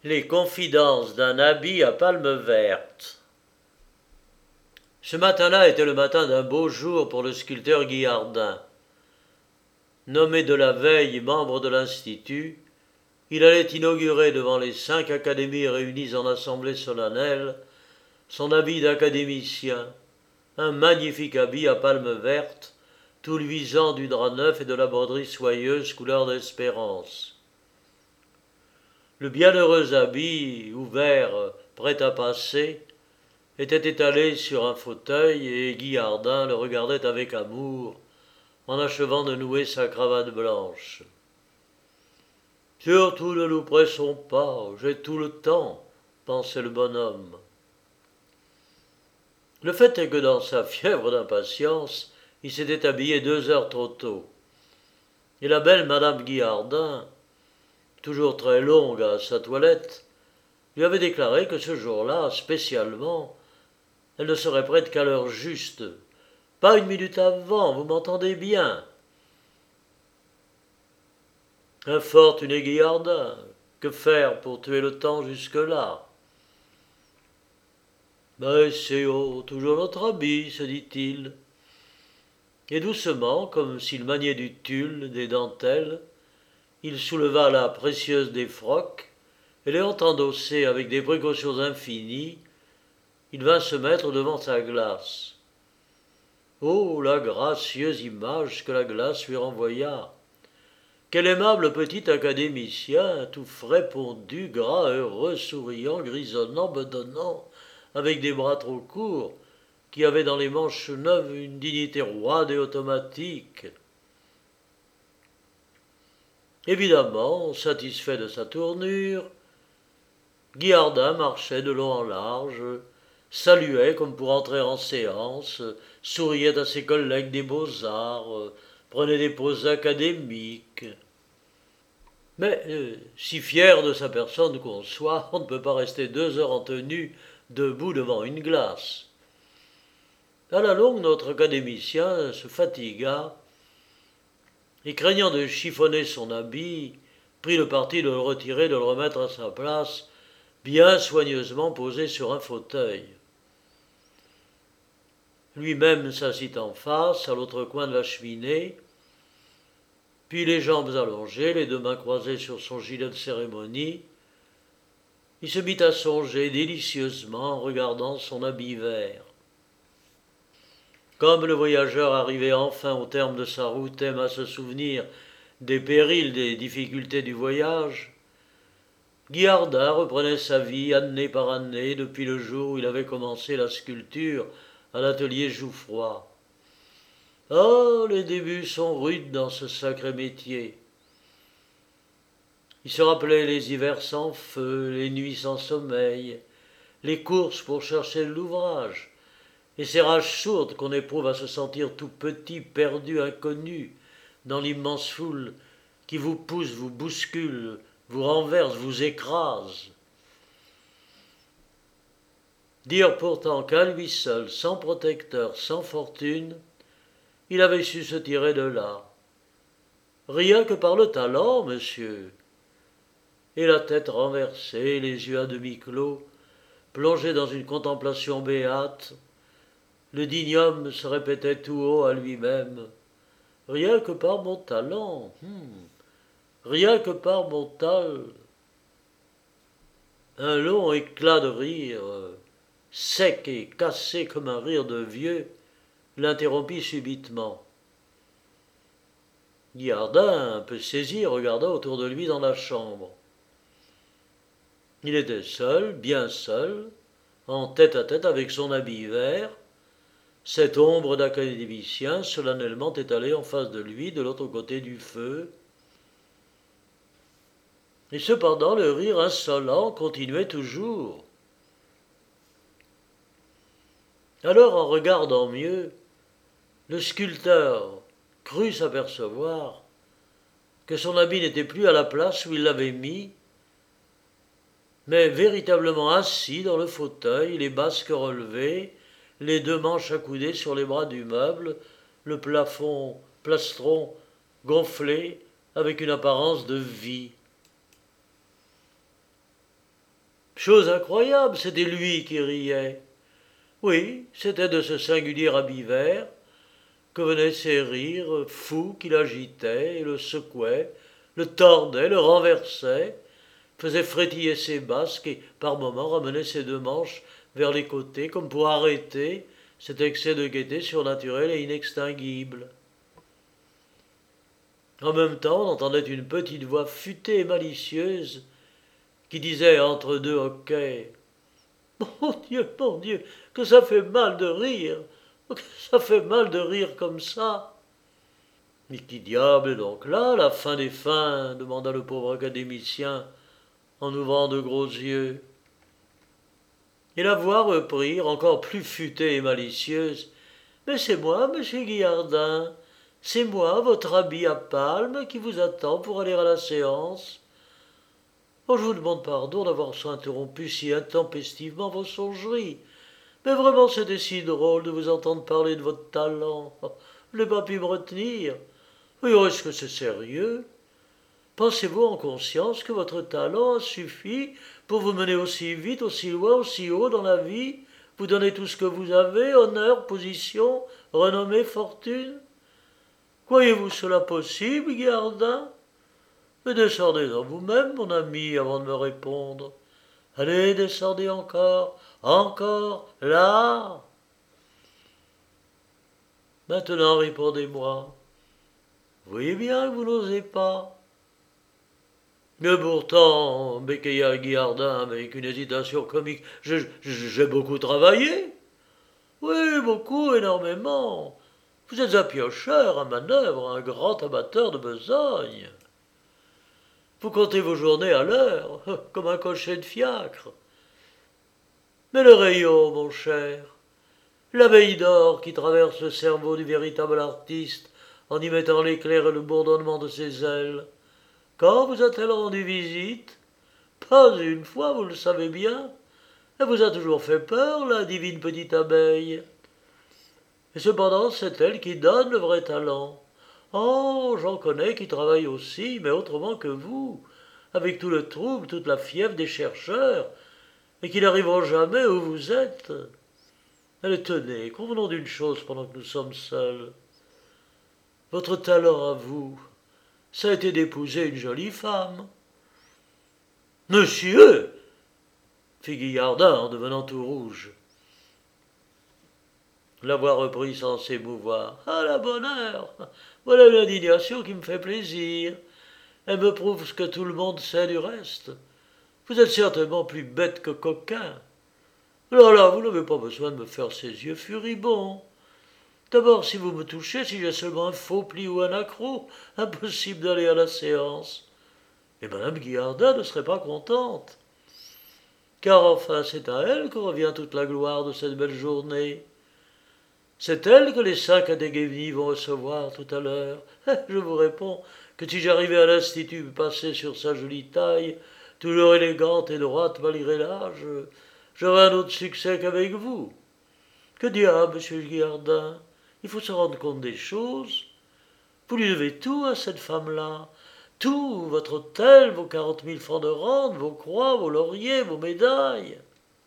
Les confidences d'un habit à palme verte. Ce matin-là était le matin d'un beau jour pour le sculpteur Guillardin. Nommé de la veille membre de l'Institut, il allait inaugurer devant les 5 académies réunies en assemblée solennelle son habit d'académicien, un magnifique habit à palme verte, tout luisant du drap neuf et de la broderie soyeuse couleur d'espérance. Le bienheureux habit, ouvert, prêt à passer, était étalé sur un fauteuil et Guillardin le regardait avec amour en achevant de nouer sa cravate blanche. « Surtout ne nous pressons pas, j'ai tout le temps, » pensait le bonhomme. Le fait est que dans sa fièvre d'impatience, il s'était habillé 2 heures trop tôt. Et la belle Madame Guillardin, toujours très longue à sa toilette, lui avait déclaré que ce jour-là, spécialement, elle ne serait prête qu'à l'heure juste. Pas 1 minute avant, vous m'entendez bien. Infortuné Guillardin, que faire pour tuer le temps jusque-là? Mais c'est toujours notre habit, se dit-il. Et doucement, comme s'il maniait du tulle, des dentelles, il souleva la précieuse des frocs, et l'ayant endossée avec des précautions infinies, il vint se mettre devant sa glace. Oh, la gracieuse image que la glace lui renvoya! Quel aimable petit académicien, tout frais pondu, gras, heureux, souriant, grisonnant, bedonnant, avec des bras trop courts, qui avait dans les manches neuves une dignité roide et automatique. Évidemment, satisfait de sa tournure, Guillardin marchait de long en large, saluait comme pour entrer en séance, souriait à ses collègues des beaux-arts, prenait des poses académiques. Mais, si fier de sa personne qu'on soit, on ne peut pas rester 2 heures en tenue debout devant une glace. À la longue, notre académicien se fatigua et, craignant de chiffonner son habit, prit le parti de le retirer, de le remettre à sa place, bien soigneusement posé sur un fauteuil. Lui-même s'assit en face, à l'autre coin de la cheminée, puis les jambes allongées, les 2 mains croisées sur son gilet de cérémonie, il se mit à songer délicieusement en regardant son habit vert. Comme le voyageur arrivé enfin au terme de sa route aime à se souvenir des périls, des difficultés du voyage, Guillardin reprenait sa vie année par année depuis le jour où il avait commencé la sculpture à l'atelier Jouffroy. Oh, les débuts sont rudes dans ce sacré métier. Il se rappelait les hivers sans feu, les nuits sans sommeil, les courses pour chercher l'ouvrage, et ces rages sourdes qu'on éprouve à se sentir tout petit, perdu, inconnu, dans l'immense foule qui vous pousse, vous bouscule, vous renverse, vous écrase. Dire pourtant qu'à lui seul, sans protecteur, sans fortune, il avait su se tirer de là. Rien que par le talent, monsieur. Et la tête renversée, les yeux à demi clos, plongé dans une contemplation béate, le digne homme se répétait tout haut à lui-même. Rien que par mon talent, rien que par mon talent. Un long éclat de rire, sec et cassé comme un rire de vieux, l'interrompit subitement. Guillardin, un peu saisi, regarda autour de lui dans la chambre. Il était seul, bien seul, en tête-à-tête avec son habit vert, cette ombre d'académicien solennellement étalée en face de lui, de l'autre côté du feu. Et cependant, le rire insolent continuait toujours. Alors, en regardant mieux, le sculpteur crut s'apercevoir que son habit n'était plus à la place où il l'avait mis, mais véritablement assis dans le fauteuil, les basques relevées, les 2 manches accoudées sur les bras du meuble, le plastron gonflé avec une apparence de vie. Chose incroyable, c'était lui qui riait. Oui, c'était de ce singulier habit vert que venaient ces rires fous qui l'agitaient et le secouaient, le tordaient, le renversaient, faisaient frétiller ses basques et, par moments, ramenaient ses deux manches vers les côtés comme pour arrêter cet excès de gaieté surnaturelle et inextinguible. En même temps, on entendait une petite voix futée et malicieuse qui disait entre deux hoquets: mon Dieu, que ça fait mal de rire, que ça fait mal de rire comme ça. Mais qui diable est donc là, la fin des fins demanda le pauvre académicien en ouvrant de gros yeux. Et la voix reprit, encore plus futée et malicieuse: Mais c'est moi, monsieur Guillardin, c'est moi, votre habit à palmes, qui vous attend pour aller à la séance. Oh, je vous demande pardon d'avoir interrompu si intempestivement vos songeries. Mais vraiment, c'était si drôle de vous entendre parler de votre talent. Je n'ai pas pu me retenir. Oui, est-ce que c'est sérieux? Pensez-vous en conscience que votre talent a suffi pour vous mener aussi vite, aussi loin, aussi haut dans la vie, vous donner tout ce que vous avez, honneur, position, renommée, fortune? Croyez-vous cela possible, Guillardin? Mais descendez en vous-même, mon ami, avant de me répondre. Allez, descendez encore, encore, là. Maintenant, répondez-moi. Vous voyez bien que vous n'osez pas. Mais pourtant, béquilla Guillardin avec une hésitation comique, j'ai beaucoup travaillé. Oui, beaucoup, énormément. Vous êtes un piocheur, un manœuvre, un grand amateur de besogne. Vous comptez vos journées à l'heure, comme un cocher de fiacre. Mais le rayon, mon cher, l'abeille d'or qui traverse le cerveau du véritable artiste en y mettant l'éclair et le bourdonnement de ses ailes, quand vous a-t-elle rendu visite? Pas une fois, vous le savez bien. Elle vous a toujours fait peur, la divine petite abeille. Et cependant, c'est elle qui donne le vrai talent. Oh, j'en connais qui travaillent aussi, mais autrement que vous, avec tout le trouble, toute la fièvre des chercheurs, et qui n'arriveront jamais où vous êtes. Allez, tenez, convenons d'une chose pendant que nous sommes seuls. Votre talent à vous, ça a été d'épouser une jolie femme. Monsieur, fit Guillardin en devenant tout rouge. La voix reprit sans s'émouvoir. Ah, la bonne heure! Voilà une indignation qui me fait plaisir. Elle me prouve ce que tout le monde sait du reste. Vous êtes certainement plus bête que coquin. Là, vous n'avez pas besoin de me faire ces yeux furibonds. D'abord, si vous me touchez, si j'ai seulement un faux pli ou un accroc, impossible d'aller à la séance. Et madame Guillardin ne serait pas contente. Car enfin, c'est à elle que revient toute la gloire de cette belle journée. C'est elle que les 5 Adéguévis vont recevoir tout à l'heure. Je vous réponds que si j'arrivais à l'Institut passé sur sa jolie taille, toujours élégante et droite malgré l'âge, j'aurais un autre succès qu'avec vous. Que diable, monsieur Guillardin, il faut se rendre compte des choses. Vous lui devez tout à cette femme-là. Tout, votre hôtel, vos 40 000 francs de rente, vos croix, vos lauriers, vos médailles.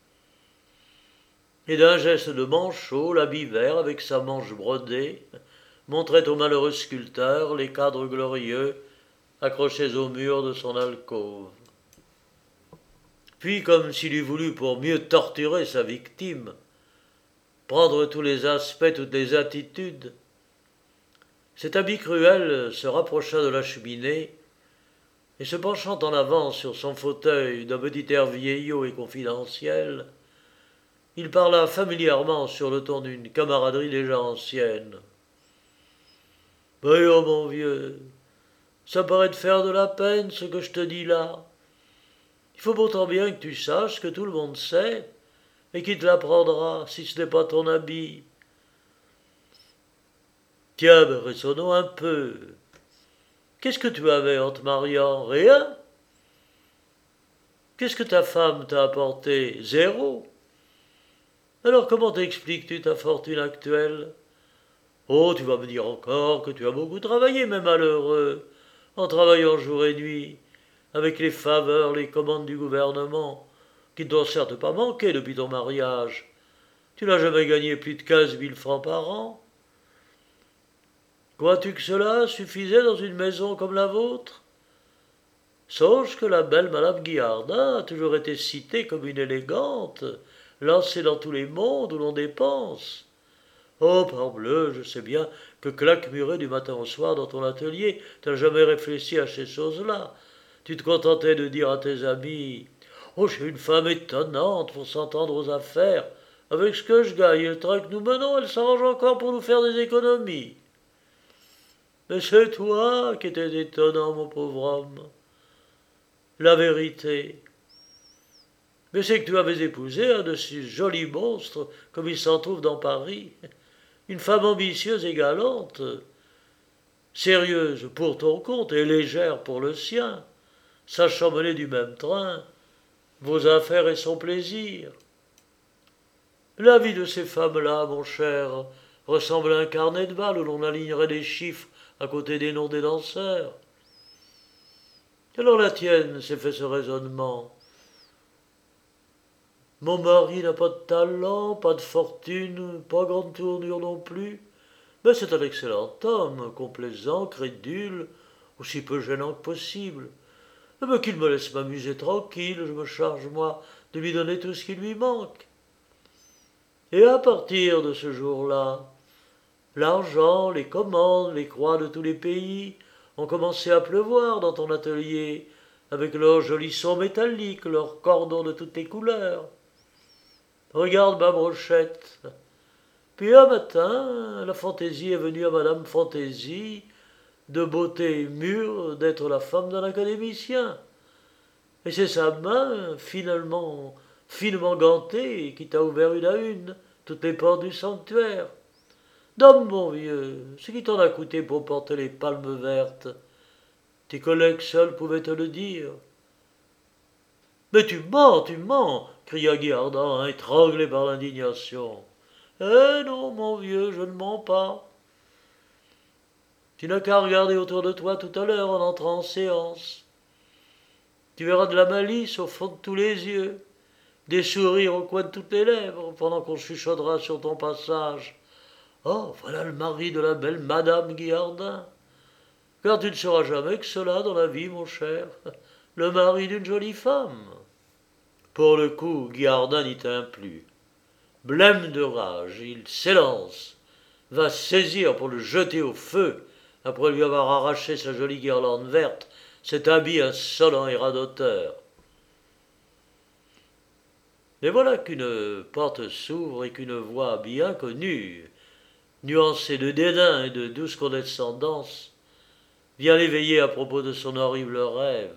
Et d'un geste de manchot, l'habit vert avec sa manche brodée montrait au malheureux sculpteur les cadres glorieux accrochés au mur de son alcôve. Puis, comme s'il eût voulu, pour mieux torturer sa victime, prendre tous les aspects, toutes les attitudes, cet habit cruel se rapprocha de la cheminée et, se penchant en avant sur son fauteuil d'un petit air vieillot et confidentiel, il parla familièrement sur le ton d'une camaraderie déjà ancienne. « Voyons, mon vieux, ça paraît te faire de la peine ce que je te dis là. Il faut pourtant bien que tu saches que tout le monde sait, et qui te l'apprendra si ce n'est pas ton habit. Tiens, mais raisonnons un peu. Qu'est-ce que tu avais en te mariant? Rien? Qu'est-ce que ta femme t'a apporté? Zéro. Alors comment t'expliques-tu ta fortune actuelle? Oh, tu vas me dire encore que tu as beaucoup travaillé, mais malheureux, en travaillant jour et nuit, avec les faveurs, les commandes du gouvernement, qui ne doit certes pas manquer depuis ton mariage. Tu n'as jamais gagné plus de 15 000 francs par an. Crois-tu que cela suffisait dans une maison comme la vôtre? Songe que la belle Madame Guillardin a toujours été citée comme une élégante, lancée dans tous les mondes où l'on dépense. Oh, parbleu, je sais bien que claque-muret du matin au soir dans ton atelier, tu n'as jamais réfléchi à ces choses-là. Tu te contentais de dire à tes amis: oh, j'ai une femme étonnante pour s'entendre aux affaires. Avec ce que je gagne et le train que nous menons, elle s'arrange encore pour nous faire des économies. Mais c'est toi qui étais étonnant, mon pauvre homme. La vérité, mais c'est que tu avais épousé un de ces jolis monstres, comme il s'en trouve dans Paris. Une femme ambitieuse et galante, sérieuse pour ton compte et légère pour le sien, sachant mener du même train vos affaires et son plaisir. La vie de ces femmes-là, mon cher, ressemble à un carnet de balles où l'on alignerait des chiffres à côté des noms des danseurs. Alors la tienne s'est fait ce raisonnement. Mon mari n'a pas de talent, pas de fortune, pas grande tournure non plus, mais c'est un excellent homme, complaisant, crédule, aussi peu gênant que possible. Mais qu'il me laisse m'amuser tranquille, je me charge, moi, de lui donner tout ce qui lui manque. Et à partir de ce jour-là, l'argent, les commandes, les croix de tous les pays ont commencé à pleuvoir dans ton atelier, avec leurs jolis sons métalliques, leurs cordons de toutes les couleurs. Regarde ma brochette. Puis un matin, la fantaisie est venue à Madame Fantaisie, de beauté mûre, d'être la femme d'un académicien. Et c'est sa main, finement gantée, qui t'a ouvert une à une toutes les portes du sanctuaire. Dame, mon vieux, ce qui t'en a coûté pour porter les palmes vertes, tes collègues seuls pouvaient te le dire. Mais tu mens, cria Guillardin, étranglé par l'indignation. Eh non, mon vieux, je ne mens pas. Tu n'as qu'à regarder autour de toi tout à l'heure en entrant en séance. Tu verras de la malice au fond de tous les yeux, des sourires au coin de toutes les lèvres, pendant qu'on chuchotera sur ton passage. Oh, voilà le mari de la belle Madame Guillardin. Car tu ne seras jamais que cela dans la vie, mon cher, le mari d'une jolie femme. Pour le coup, Guillardin n'y tint plus. Blême de rage, il s'élance, va saisir pour le jeter au feu, après lui avoir arraché sa jolie guirlande verte, cet habit insolent et radoteur. Mais voilà qu'une porte s'ouvre et qu'une voix bien connue, nuancée de dédain et de douce condescendance, vient l'éveiller à propos de son horrible rêve.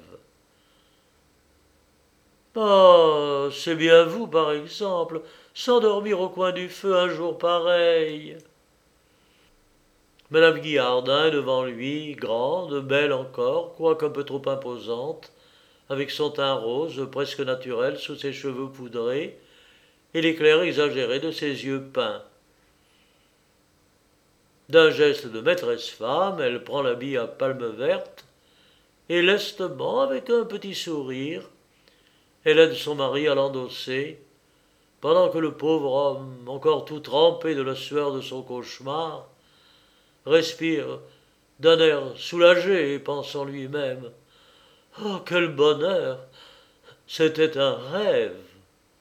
Ah, c'est bien vous, par exemple, s'endormir au coin du feu un jour pareil. Madame Guillardin est devant lui, grande, belle encore, quoique un peu trop imposante, avec son teint rose, presque naturel, sous ses cheveux poudrés, et l'éclair exagéré de ses yeux peints. D'un geste de maîtresse-femme, elle prend l'habit à palmes vertes, et lestement, avec un petit sourire, elle aide son mari à l'endosser, pendant que le pauvre homme, encore tout trempé de la sueur de son cauchemar, respire d'un air soulagé et pense en lui-même: oh, quel bonheur! C'était un rêve!